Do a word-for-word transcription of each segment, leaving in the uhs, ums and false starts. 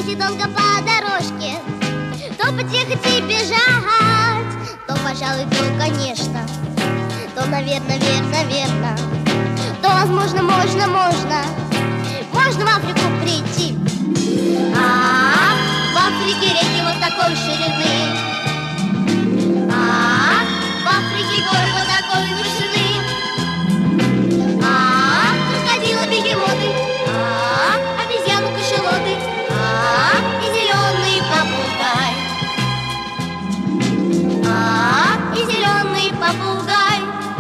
Если долго по дорожке, то потихо и бежать, то, пожалуй, то, конечно, то, наверное, верно, верно, то, возможно, можно, можно, можно в Африку прийти. А, в Африке реки вот такой ширины, а, в Африке горы вот такой вышины, а, крокодилы, бегемоты, а, обезьяны, кашалоты, а, и зеленый попугай, а, и зеленый попугай.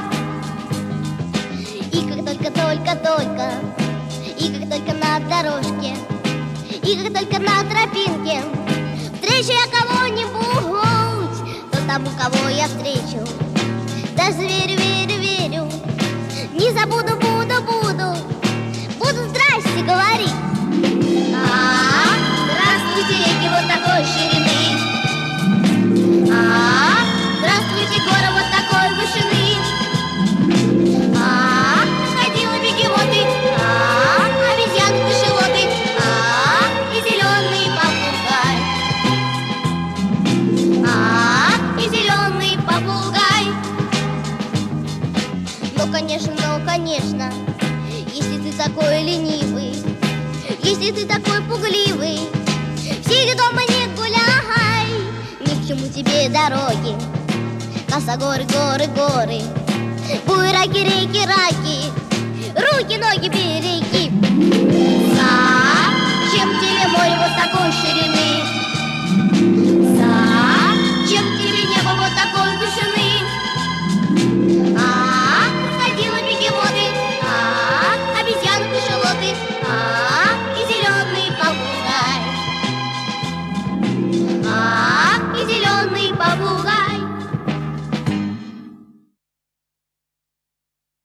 И как только, только, только, и как только на дорожке, и как только на тропинке встречу я кого-нибудь, то тому, кого я встречу, даже верю, верю, верю, не забуду, буду, буду, буду здрасте говорить. А, здравствуйте, реки вот такой ширины, а, здравствуйте, горы вот такой вышины, а, крокодилы, бегемоты, а, обезьяны, кашалоты, а, и зеленый попугай, а, и зеленый попугай. Ну, конечно, ну, конечно, если ты такой ленивый, если ты такой пугливый, сиди дома, не гуляй, ни к чему тебе дороги, косогоры, горы, горы, буераки, реки, раки, руки, ноги береги. Зачем тебе море вот такой ширины? Зачем тебе